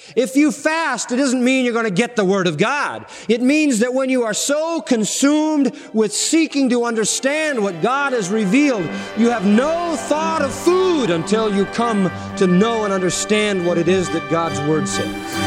If you fast, it doesn't mean you're going to get the Word of God. It means that when you are so consumed with seeking to understand what God has revealed, you have no thought of food until you come to know and understand what it is that God's Word says.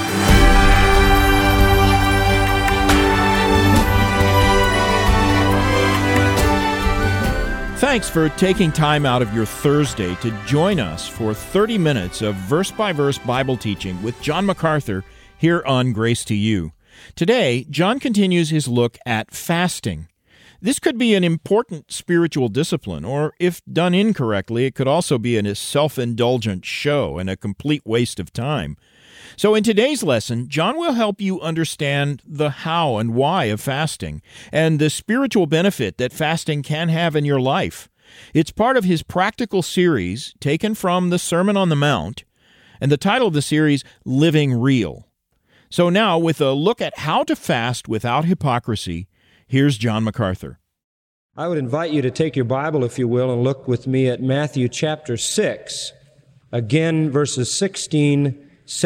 Thanks for taking time out of your Thursday to join us for 30 minutes of verse-by-verse Bible teaching with John MacArthur here on Grace to You. Today, John continues his look at fasting. This could be an important spiritual discipline, or if done incorrectly, it could also be a self-indulgent show and a complete waste of time. So in today's lesson, John will help you understand the how and why of fasting and the spiritual benefit that fasting can have in your life. It's part of his practical series taken from the Sermon on the Mount, and the title of the series, Living Real. So now, with a look at how to fast without hypocrisy, here's John MacArthur. I would invite you to take your Bible, if you will, and look with me at Matthew chapter 6, again verses 16,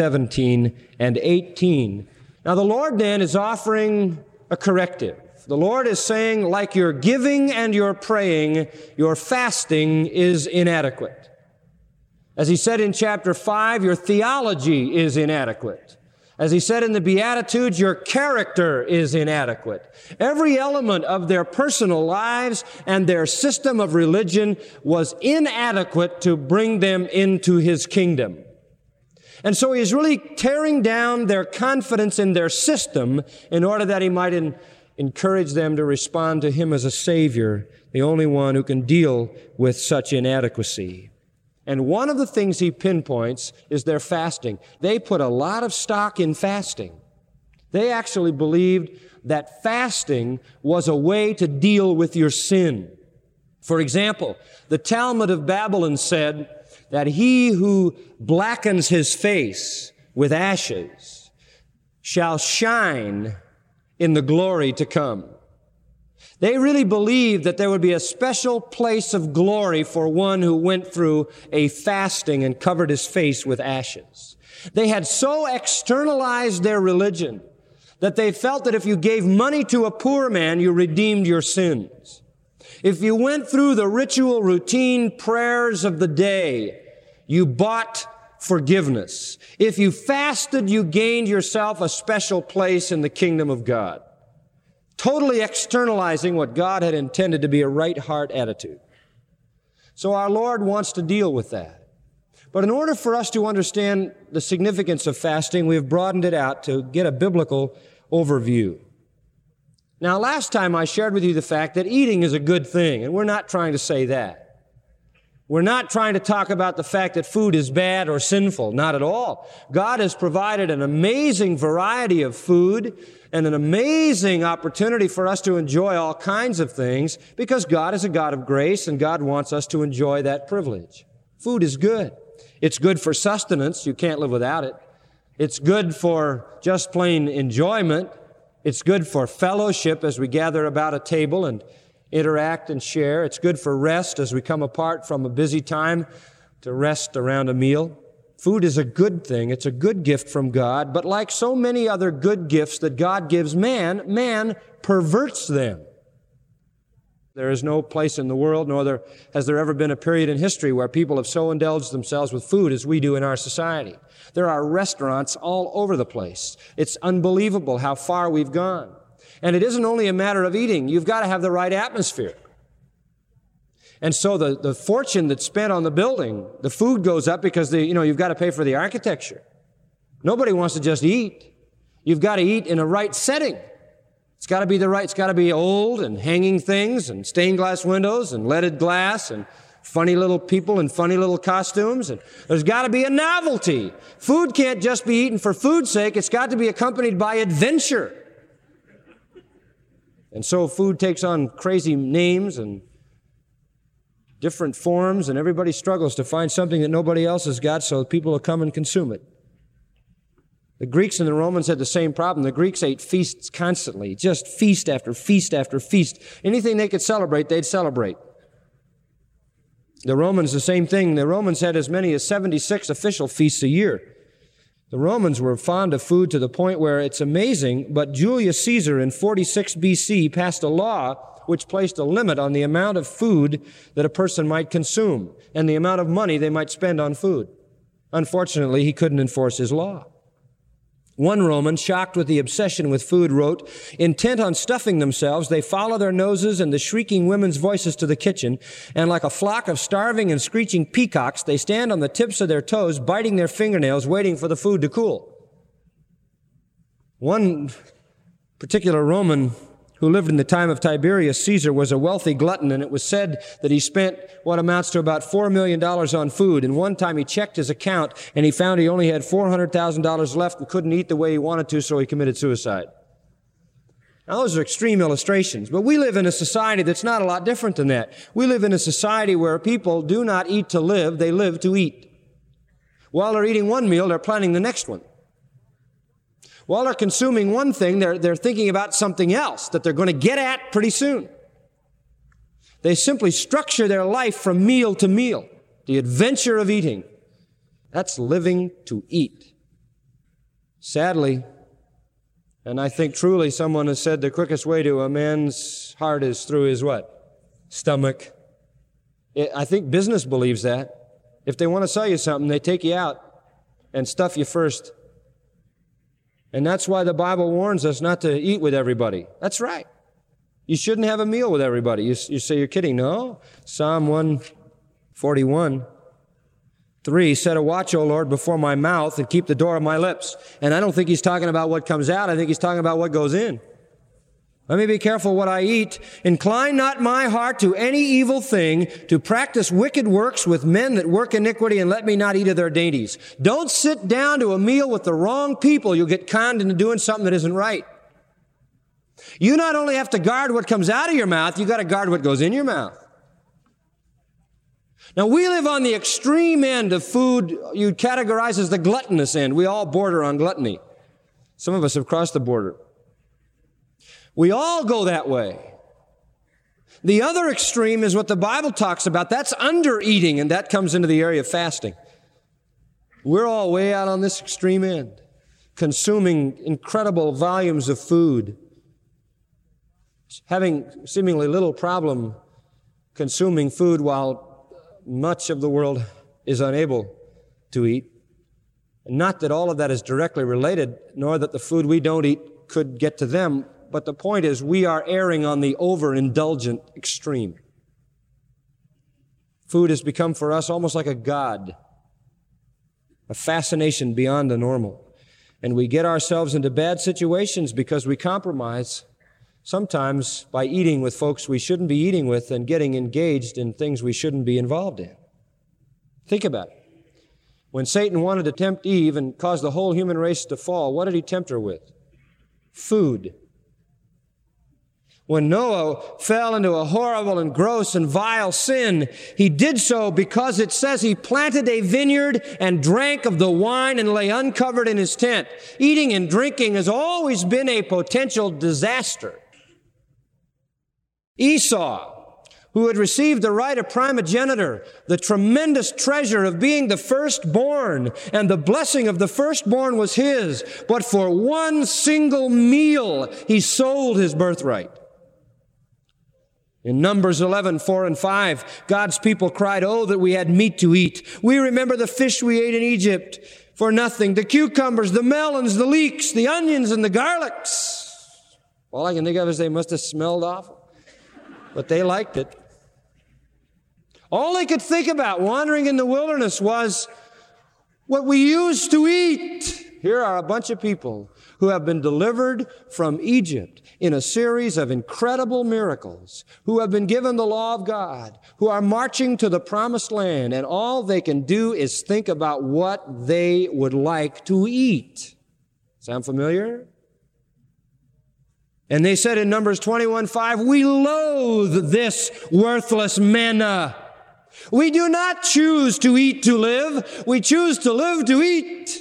17, and 18. Now the Lord then is offering a corrective. The Lord is saying, like your giving and your praying, your fasting is inadequate. As He said in chapter 5, your theology is inadequate. As He said in the Beatitudes, your character is inadequate. Every element of their personal lives and their system of religion was inadequate to bring them into His kingdom. And so He is really tearing down their confidence in their system in order that He might encourage them to respond to Him as a Savior, the only one who can deal with such inadequacy. And one of the things He pinpoints is their fasting. They put a lot of stock in fasting. They actually believed that fasting was a way to deal with your sin. For example, the Talmud of Babylon said that he who blackens his face with ashes shall shine in the glory to come. They really believed that there would be a special place of glory for one who went through a fasting and covered his face with ashes. They had so externalized their religion that they felt that if you gave money to a poor man, you redeemed your sins. If you went through the ritual routine prayers of the day, you bought forgiveness. If you fasted, you gained yourself a special place in the kingdom of God. Totally externalizing what God had intended to be a right heart attitude. So our Lord wants to deal with that. But in order for us to understand the significance of fasting, we have broadened it out to get a biblical overview. Now, last time I shared with you the fact that eating is a good thing, and we're not trying to say that. We're not trying to talk about the fact that food is bad or sinful. Not at all. God has provided an amazing variety of food and an amazing opportunity for us to enjoy all kinds of things because God is a God of grace and God wants us to enjoy that privilege. Food is good. It's good for sustenance. You can't live without it. It's good for just plain enjoyment. It's good for fellowship as we gather about a table and interact and share. It's good for rest as we come apart from a busy time to rest around a meal. Food is a good thing. It's a good gift from God. But like so many other good gifts that God gives man, man perverts them. There is no place in the world, nor has there ever been a period in history where people have so indulged themselves with food as we do in our society. There are restaurants all over the place. It's unbelievable how far we've gone. And it isn't only a matter of eating. You've got to have the right atmosphere. And so the fortune that's spent on the building, the food goes up because you've got to pay for the architecture. Nobody wants to just eat. You've got to eat in a right setting. It's got to be old and hanging things and stained glass windows and leaded glass and funny little people in funny little costumes. And there's got to be a novelty. Food can't just be eaten for food's sake. It's got to be accompanied by adventure. And so food takes on crazy names and different forms, and everybody struggles to find something that nobody else has got so people will come and consume it. The Greeks and the Romans had the same problem. The Greeks ate feasts constantly, just feast after feast after feast. Anything they could celebrate, they'd celebrate. The Romans, the same thing. The Romans had as many as 76 official feasts a year. The Romans were fond of food to the point where it's amazing, but Julius Caesar in 46 BC passed a law which placed a limit on the amount of food that a person might consume and the amount of money they might spend on food. Unfortunately, he couldn't enforce his law. One Roman, shocked with the obsession with food, wrote, "Intent on stuffing themselves, they follow their noses and the shrieking women's voices to the kitchen, and like a flock of starving and screeching peacocks, they stand on the tips of their toes, biting their fingernails, waiting for the food to cool." One particular Roman who lived in the time of Tiberius Caesar was a wealthy glutton, and it was said that he spent what amounts to about $4 million on food. And one time he checked his account, and he found he only had $400,000 left and couldn't eat the way he wanted to, so he committed suicide. Now, those are extreme illustrations, but we live in a society that's not a lot different than that. We live in a society where people do not eat to live, they live to eat. While they're eating one meal, they're planning the next one. While they're consuming one thing, they're thinking about something else that they're going to get at pretty soon. They simply structure their life from meal to meal. The adventure of eating. That's living to eat. Sadly, and I think truly someone has said the quickest way to a man's heart is through his what? Stomach. I think business believes that. If they want to sell you something, they take you out and stuff you first. And that's why the Bible warns us not to eat with everybody. That's right. You shouldn't have a meal with everybody. You say you're kidding. No. Psalm 141:3, "Set a watch, O Lord, before my mouth and keep the door of my lips." And I don't think he's talking about what comes out. I think he's talking about what goes in. Let me be careful what I eat. "Incline not my heart to any evil thing, to practice wicked works with men that work iniquity, and let me not eat of their dainties." Don't sit down to a meal with the wrong people. You'll get conned into doing something that isn't right. You not only have to guard what comes out of your mouth, you got to guard what goes in your mouth. Now, we live on the extreme end of food you'd categorize as the gluttonous end. We all border on gluttony. Some of us have crossed the border. We all go that way. The other extreme is what the Bible talks about. That's under-eating, and that comes into the area of fasting. We're all way out on this extreme end, consuming incredible volumes of food, having seemingly little problem consuming food while much of the world is unable to eat. Not that all of that is directly related, nor that the food we don't eat could get to them. But the point is, we are erring on the overindulgent extreme. Food has become for us almost like a god, a fascination beyond the normal. And we get ourselves into bad situations because we compromise, sometimes by eating with folks we shouldn't be eating with and getting engaged in things we shouldn't be involved in. Think about it. When Satan wanted to tempt Eve and cause the whole human race to fall, what did he tempt her with? Food. When Noah fell into a horrible and gross and vile sin, he did so because it says he planted a vineyard and drank of the wine and lay uncovered in his tent. Eating and drinking has always been a potential disaster. Esau, who had received the right of primogeniture, the tremendous treasure of being the firstborn, and the blessing of the firstborn was his, but for one single meal he sold his birthright. In Numbers 11:4-5, God's people cried, "Oh, that we had meat to eat. We remember the fish we ate in Egypt for nothing, the cucumbers, the melons, the leeks, the onions, and the garlics." All I can think of is they must have smelled awful, but they liked it. All they could think about wandering in the wilderness was what we used to eat. Here are a bunch of people who have been delivered from Egypt in a series of incredible miracles, who have been given the law of God, who are marching to the promised land, and all they can do is think about what they would like to eat. Sound familiar? And they said in Numbers 21:5, "We loathe this worthless manna. We do not choose to eat to live. We choose to live to eat."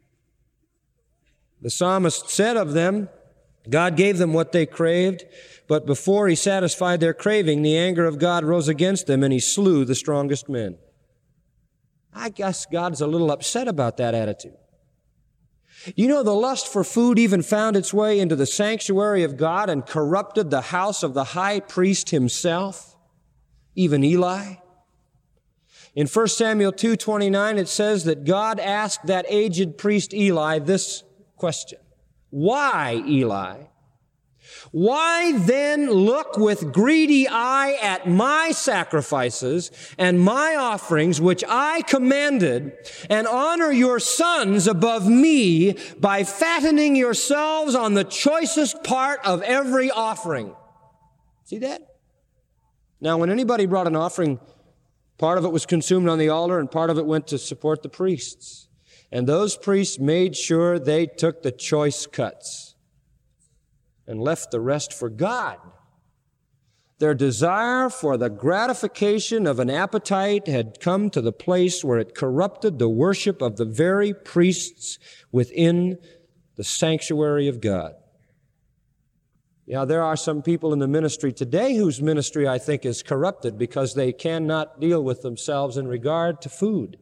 The psalmist said of them, God gave them what they craved, but before he satisfied their craving, the anger of God rose against them, and he slew the strongest men. I guess God's a little upset about that attitude. You know, the lust for food even found its way into the sanctuary of God and corrupted the house of the high priest himself, even Eli. In 1 Samuel 2:29, it says that God asked that aged priest Eli this question: "Why, Eli? Why then look with greedy eye at my sacrifices and my offerings, which I commanded, and honor your sons above me by fattening yourselves on the choicest part of every offering?" See that? Now, when anybody brought an offering, part of it was consumed on the altar and part of it went to support the priests. And those priests made sure they took the choice cuts and left the rest for God. Their desire for the gratification of an appetite had come to the place where it corrupted the worship of the very priests within the sanctuary of God. Yeah, there are some people in the ministry today whose ministry, I think, is corrupted because they cannot deal with themselves in regard to food.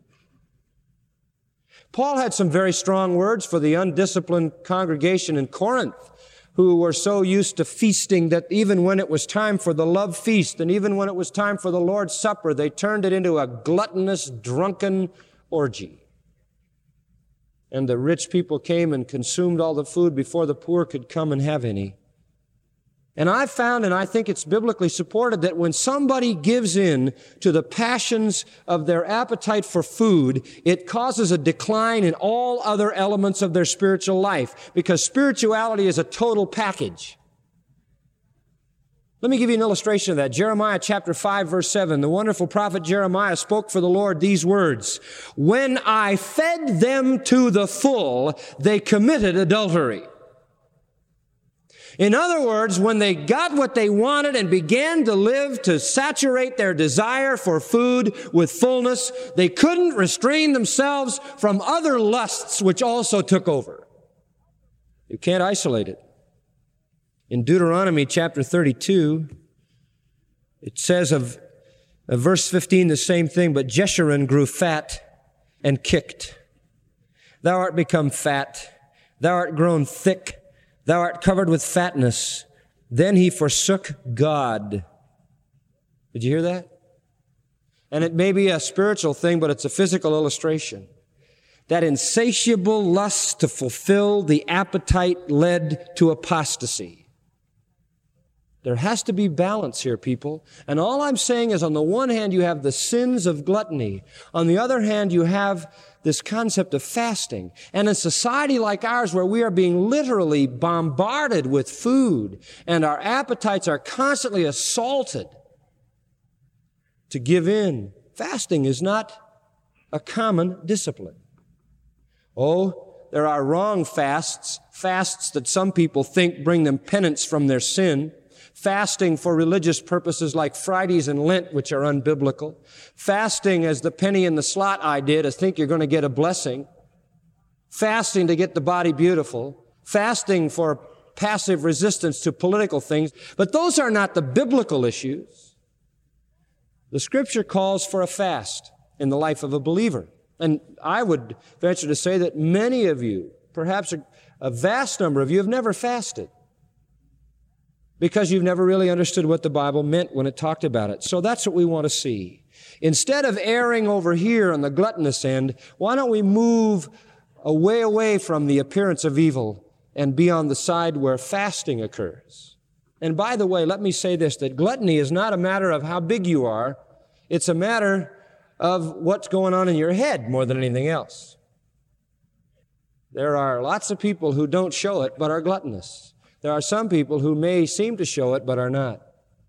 Paul had some very strong words for the undisciplined congregation in Corinth, who were so used to feasting that even when it was time for the love feast and even when it was time for the Lord's Supper, they turned it into a gluttonous, drunken orgy. And the rich people came and consumed all the food before the poor could come and have any. And I've found, and I think it's biblically supported, that when somebody gives in to the passions of their appetite for food, it causes a decline in all other elements of their spiritual life, because spirituality is a total package. Let me give you an illustration of that. Jeremiah chapter 5, verse 7. The wonderful prophet Jeremiah spoke for the Lord these words: "When I fed them to the full, they committed adultery." In other words, when they got what they wanted and began to live to saturate their desire for food with fullness, they couldn't restrain themselves from other lusts which also took over. You can't isolate it. In Deuteronomy chapter 32, it says of verse 15 the same thing, "But Jeshurun grew fat and kicked. Thou art become fat, thou art grown thick, thou art covered with fatness. Then he forsook God." Did you hear that? And it may be a spiritual thing, but it's a physical illustration. That insatiable lust to fulfill the appetite led to apostasy. There has to be balance here, people. And all I'm saying is, on the one hand, you have the sins of gluttony. On the other hand, you have this concept of fasting. And in a society like ours, where we are being literally bombarded with food and our appetites are constantly assaulted to give in, fasting is not a common discipline. Oh, there are wrong fasts that some people think bring them penance from their sin. Fasting for religious purposes like Fridays and Lent, which are unbiblical. Fasting as the penny in the slot I did, I think you're going to get a blessing. Fasting to get the body beautiful. Fasting for passive resistance to political things. But those are not the biblical issues. The Scripture calls for a fast in the life of a believer. And I would venture to say that many of you, perhaps a vast number of you, have never fasted, because you've never really understood what the Bible meant when it talked about it. So that's what we want to see. Instead of erring over here on the gluttonous end, why don't we move away from the appearance of evil and be on the side where fasting occurs? And by the way, let me say this, that gluttony is not a matter of how big you are. It's a matter of what's going on in your head more than anything else. There are lots of people who don't show it but are gluttonous. There are some people who may seem to show it, but are not.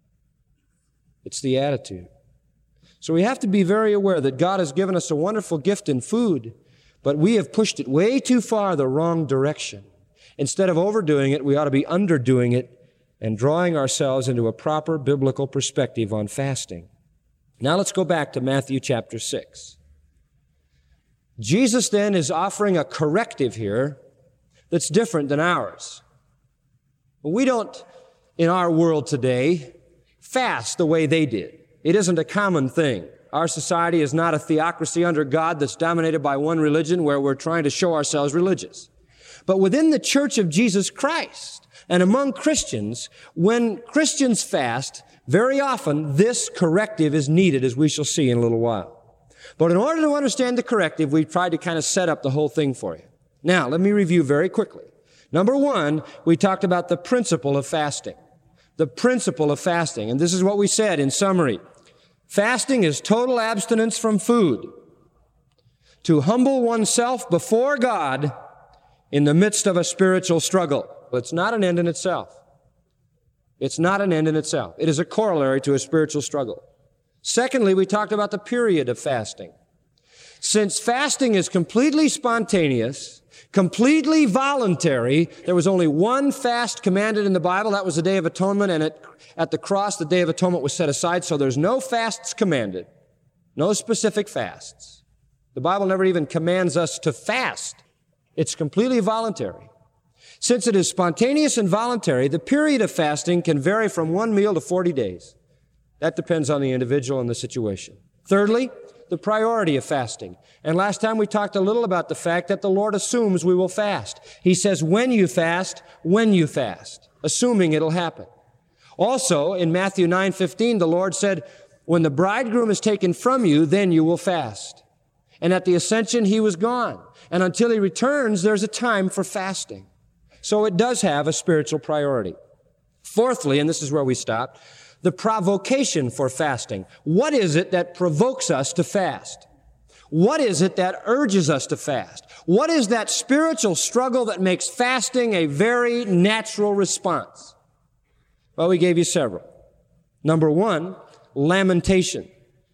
It's the attitude. So we have to be very aware that God has given us a wonderful gift in food, but we have pushed it way too far the wrong direction. Instead of overdoing it, we ought to be underdoing it and drawing ourselves into a proper biblical perspective on fasting. Now let's go back to Matthew chapter 6. Jesus then is offering a corrective here that's different than ours. We don't, in our world today, fast the way they did. It isn't a common thing. Our society is not a theocracy under God that's dominated by one religion where we're trying to show ourselves religious. But within the church of Jesus Christ and among Christians, when Christians fast, very often this corrective is needed, as we shall see in a little while. But in order to understand the corrective, we've tried to kind of set up the whole thing for you. Now, let me review very quickly. Number one, we talked about the principle of fasting. The principle of fasting. And this is what we said in summary. Fasting is total abstinence from food to humble oneself before God in the midst of a spiritual struggle. It's not an end in itself. It's not an end in itself. It is a corollary to a spiritual struggle. Secondly, we talked about the period of fasting. Since fasting is completely spontaneous, completely voluntary, there was only one fast commanded in the Bible. That was the Day of Atonement, and at the cross, the Day of Atonement was set aside, so there's no fasts commanded, no specific fasts. The Bible never even commands us to fast. It's completely voluntary. Since it is spontaneous and voluntary, the period of fasting can vary from 1 meal to 40 days. That depends on the individual and the situation. Thirdly, the priority of fasting. And last time we talked a little about the fact that the Lord assumes we will fast. He says, when you fast, assuming it'll happen. Also, in Matthew 9:15, the Lord said, when the bridegroom is taken from you, then you will fast. And at the ascension, he was gone. And until he returns, there's a time for fasting. So it does have a spiritual priority. Fourthly, and this is where we stopped, the provocation for fasting. What is it that provokes us to fast? What is it that urges us to fast? What is that spiritual struggle that makes fasting a very natural response? Well, we gave you several. Number one, lamentation.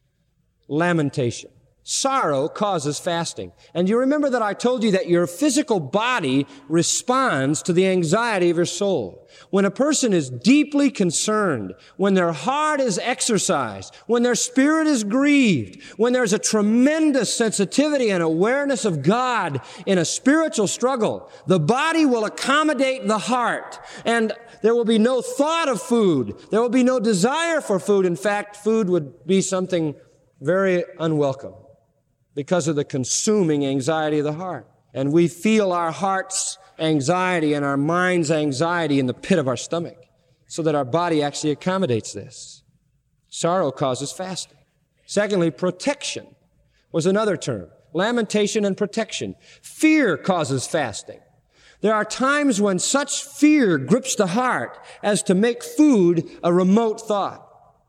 Lamentation. Sorrow causes fasting. And you remember that I told you that your physical body responds to the anxiety of your soul. When a person is deeply concerned, when their heart is exercised, when their spirit is grieved, when there's a tremendous sensitivity and awareness of God in a spiritual struggle, the body will accommodate the heart, and there will be no thought of food. There will be no desire for food. In fact, food would be something very unwelcome, because of the consuming anxiety of the heart. And we feel our heart's anxiety and our mind's anxiety in the pit of our stomach, so that our body actually accommodates this. Sorrow causes fasting. Secondly, protection was another term. Lamentation and protection. Fear causes fasting. There are times when such fear grips the heart as to make food a remote thought.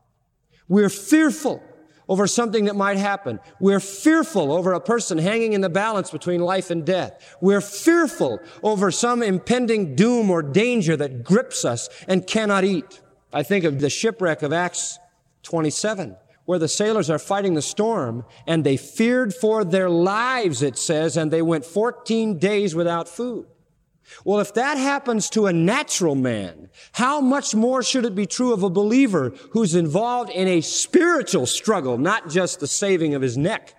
We're fearful over something that might happen. We're fearful over a person hanging in the balance between life and death. We're fearful over some impending doom or danger that grips us and cannot eat. I think of the shipwreck of Acts 27, where the sailors are fighting the storm, and they feared for their lives, it says, and they went 14 days without food. Well, if that happens to a natural man, how much more should it be true of a believer who's involved in a spiritual struggle, not just the saving of his neck?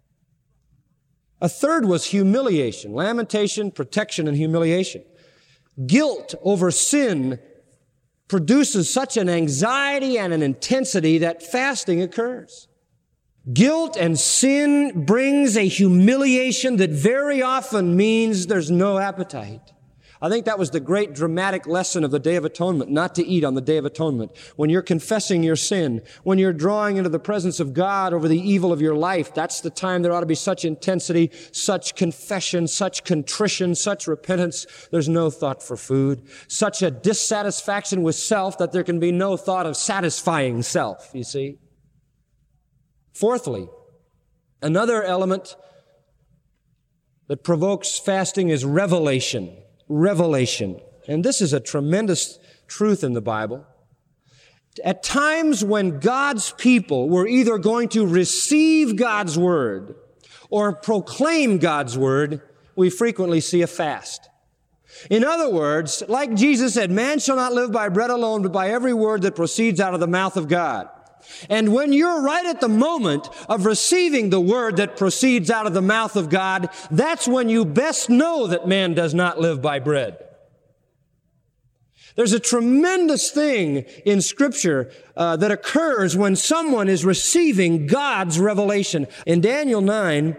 A third was humiliation, lamentation, protection, and humiliation. Guilt over sin produces such an anxiety and an intensity that fasting occurs. Guilt and sin brings a humiliation that very often means there's no appetite. I think that was the great dramatic lesson of the Day of Atonement, not to eat on the Day of Atonement. When you're confessing your sin, when you're drawing into the presence of God over the evil of your life, that's the time there ought to be such intensity, such confession, such contrition, such repentance. There's no thought for food. Such a dissatisfaction with self that there can be no thought of satisfying self, you see. Fourthly, another element that provokes fasting is revelation. Revelation. And this is a tremendous truth in the Bible. At times when God's people were either going to receive God's word or proclaim God's word, we frequently see a fast. In other words, like Jesus said, man shall not live by bread alone, but by every word that proceeds out of the mouth of God. And when you're right at the moment of receiving the word that proceeds out of the mouth of God, that's when you best know that man does not live by bread. There's a tremendous thing in Scripture that occurs when someone is receiving God's revelation. In Daniel 9,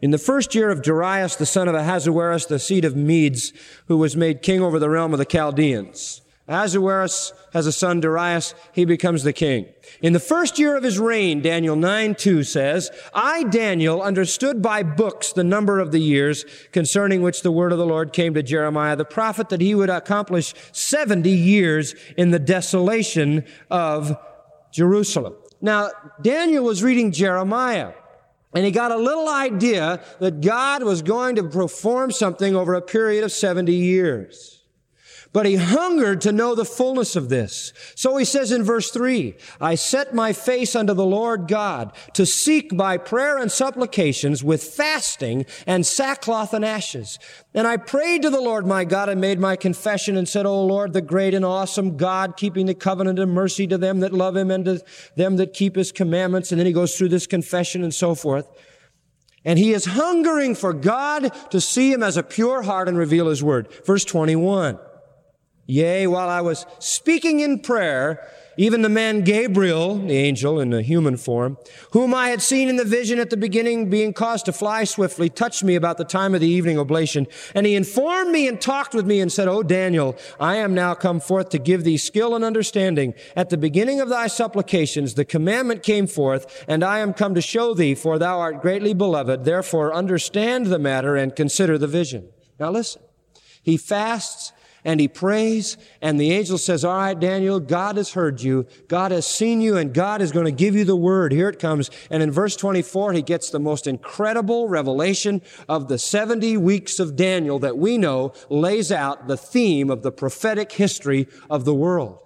In the first year of Darius, the son of Ahasuerus, the seed of Medes, who was made king over the realm of the Chaldeans. Ahasuerus has a son, Darius. He becomes the king. In the first year of his reign, Daniel 9:2 says, I, Daniel, understood by books the number of the years concerning which the word of the Lord came to Jeremiah the prophet, that he would accomplish 70 years in the desolation of Jerusalem. Now, Daniel was reading Jeremiah, and he got a little idea that God was going to perform something over a period of 70 years. But he hungered to know the fullness of this. So he says in verse 3, I set my face unto the Lord God to seek by prayer and supplications with fasting and sackcloth and ashes. And I prayed to the Lord my God and made my confession and said, O Lord, the great and awesome God, keeping the covenant and mercy to them that love him and to them that keep his commandments. And then he goes through this confession and so forth. And he is hungering for God to see him as a pure heart and reveal his word. Verse 21. Yea, while I was speaking in prayer, even the man Gabriel, the angel in the human form, whom I had seen in the vision at the beginning, being caused to fly swiftly, touched me about the time of the evening oblation. And he informed me and talked with me and said, O Daniel, I am now come forth to give thee skill and understanding. At the beginning of thy supplications, the commandment came forth, and I am come to show thee, for thou art greatly beloved. Therefore, understand the matter and consider the vision. Now listen, he fasts, and he prays, and the angel says, all right, Daniel, God has heard you, God has seen you, and God is going to give you the word. Here it comes. And in verse 24, he gets the most incredible revelation of the 70 weeks of Daniel that we know lays out the theme of the prophetic history of the world.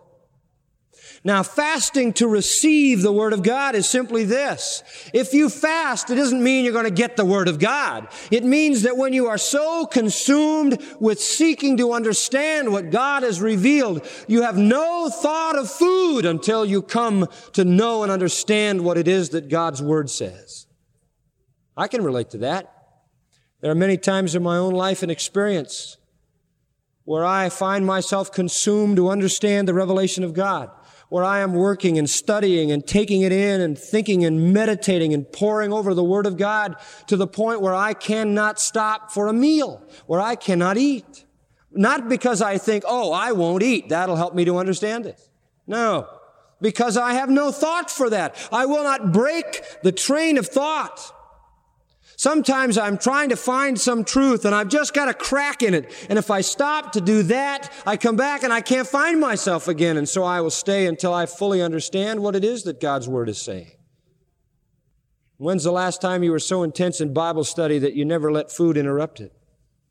Now, fasting to receive the Word of God is simply this. If you fast, it doesn't mean you're going to get the Word of God. It means that when you are so consumed with seeking to understand what God has revealed, you have no thought of food until you come to know and understand what it is that God's Word says. I can relate to that. There are many times in my own life and experience where I find myself consumed to understand the revelation of God, where I am working and studying and taking it in and thinking and meditating and poring over the Word of God to the point where I cannot stop for a meal, where I cannot eat. Not because I think, oh, I won't eat. That'll help me to understand it. No, because I have no thought for that. I will not break the train of thought. Sometimes I'm trying to find some truth and I've just got a crack in it. And if I stop to do that, I come back and I can't find myself again. And so I will stay until I fully understand what it is that God's Word is saying. When's the last time you were so intense in Bible study that you never let food interrupt it?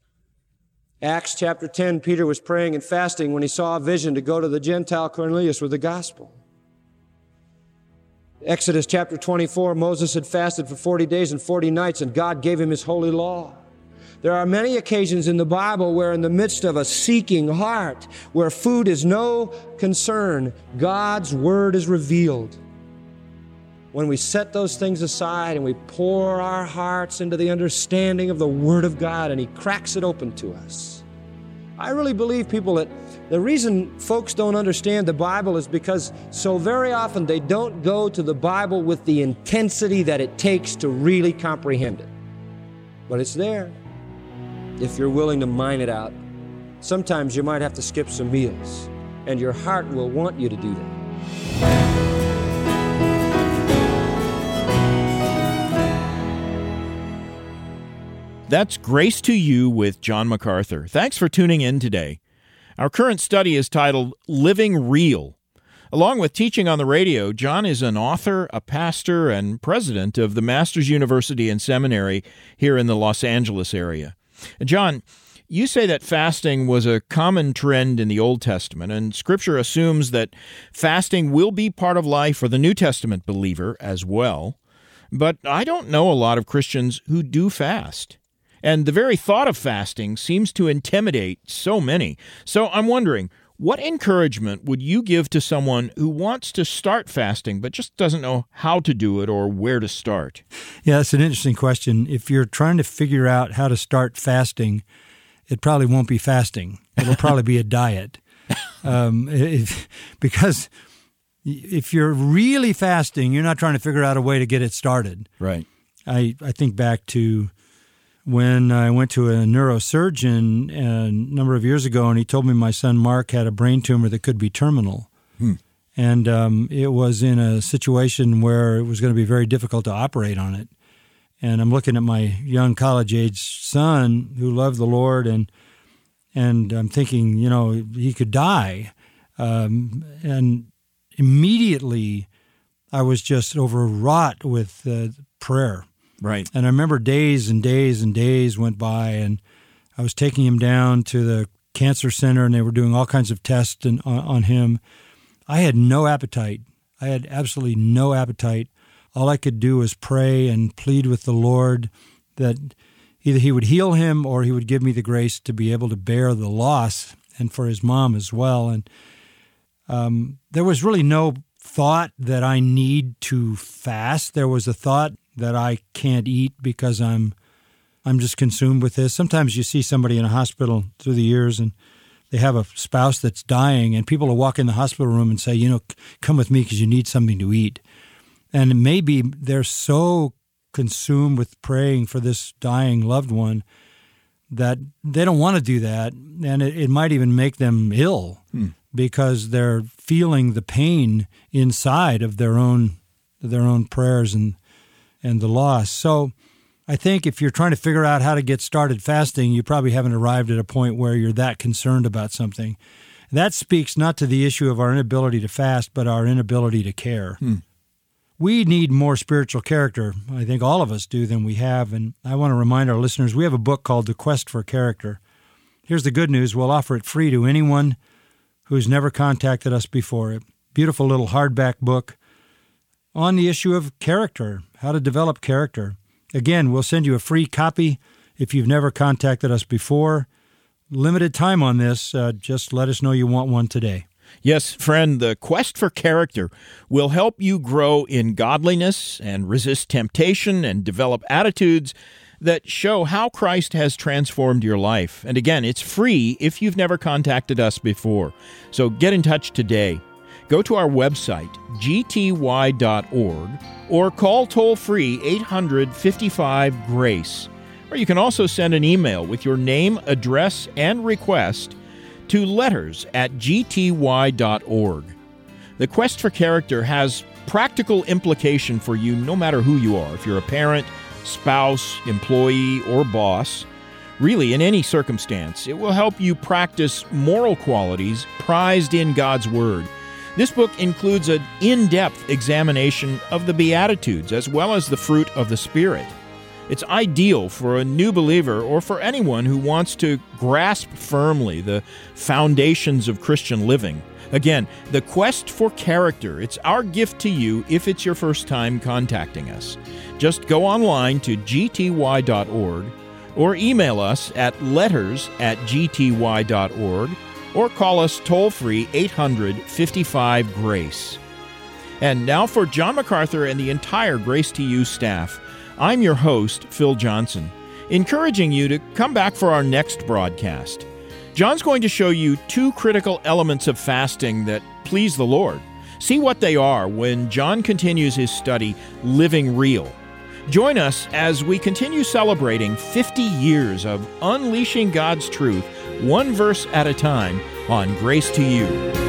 Acts chapter 10, Peter was praying and fasting when he saw a vision to go to the Gentile Cornelius with the gospel. Exodus chapter 24, Moses had fasted for 40 days and 40 nights, and God gave him His holy law. There are many occasions in the Bible where in the midst of a seeking heart, where food is no concern, God's Word is revealed. When we set those things aside and we pour our hearts into the understanding of the Word of God and He cracks it open to us. I really believe, people, that the reason folks don't understand the Bible is because so very often they don't go to the Bible with the intensity that it takes to really comprehend it. But it's there if you're willing to mine it out. Sometimes you might have to skip some meals, and your heart will want you to do that. That's Grace to You with John MacArthur. Thanks for tuning in today. Our current study is titled Living Real. Along with teaching on the radio, John is an author, a pastor, and president of the Masters University and Seminary here in the Los Angeles area. John, you say that fasting was a common trend in the Old Testament, and Scripture assumes that fasting will be part of life for the New Testament believer as well. But I don't know a lot of Christians who do fast. And the very thought of fasting seems to intimidate so many. So I'm wondering, what encouragement would you give to someone who wants to start fasting but just doesn't know how to do it or where to start? Yeah, that's an interesting question. If you're trying to figure out how to start fasting, it probably won't be fasting. It'll probably be a diet. Because if you're really fasting, you're not trying to figure out a way to get it started. Right. I think back to when I went to a neurosurgeon a number of years ago, and he told me my son Mark had a brain tumor that could be terminal. And it was in a situation where it was going to be very difficult to operate on it. And I'm looking at my young college-age son who loved the Lord, and I'm thinking, he could die. And immediately I was just overwrought with prayer. Right. And I remember days and days and days went by, and I was taking him down to the cancer center, and they were doing all kinds of tests on him. I had no appetite. I had absolutely no appetite. All I could do was pray and plead with the Lord that either he would heal him or he would give me the grace to be able to bear the loss, and for his mom as well. And there was really no thought that I need to fast. There was a thought that I can't eat because I'm just consumed with this. Sometimes you see somebody in a hospital through the years, and they have a spouse that's dying, and people will walk in the hospital room and say, come with me because you need something to eat. And maybe they're so consumed with praying for this dying loved one that they don't want to do that, and it might even make them ill because they're feeling the pain inside of their own prayers and the loss. So I think if you're trying to figure out how to get started fasting, you probably haven't arrived at a point where you're that concerned about something. That speaks not to the issue of our inability to fast, but our inability to care. We need more spiritual character, I think all of us do, than we have. And I want to remind our listeners, we have a book called The Quest for Character. Here's the good news. We'll offer it free to anyone who's never contacted us before. A beautiful little hardback book on the issue of character, how to develop character. Again, we'll send you a free copy if you've never contacted us before. Limited time on this. Just let us know you want one today. Yes, friend, the quest for character will help you grow in godliness and resist temptation and develop attitudes that show how Christ has transformed your life. And again, it's free if you've never contacted us before. So get in touch today. Go to our website, gty.org, or call toll-free 800-55-GRACE. Or you can also send an email with your name, address, and request to letters@gty.org. The Quest for Character has practical implication for you no matter who you are, if you're a parent, spouse, employee, or boss. Really, in any circumstance, it will help you practice moral qualities prized in God's Word. This book includes an in-depth examination of the Beatitudes as well as the fruit of the Spirit. It's ideal for a new believer or for anyone who wants to grasp firmly the foundations of Christian living. Again, the Quest for Character. It's our gift to you if it's your first time contacting us. Just go online to gty.org or email us at letters@gty.org or call us toll-free 800-55-GRACE. And now for John MacArthur and the entire Grace to You staff, I'm your host, Phil Johnson, encouraging you to come back for our next broadcast. John's going to show you two critical elements of fasting that please the Lord. See what they are when John continues his study, Living Real. Join us as we continue celebrating 50 years of unleashing God's truth, one verse at a time, on Grace to You.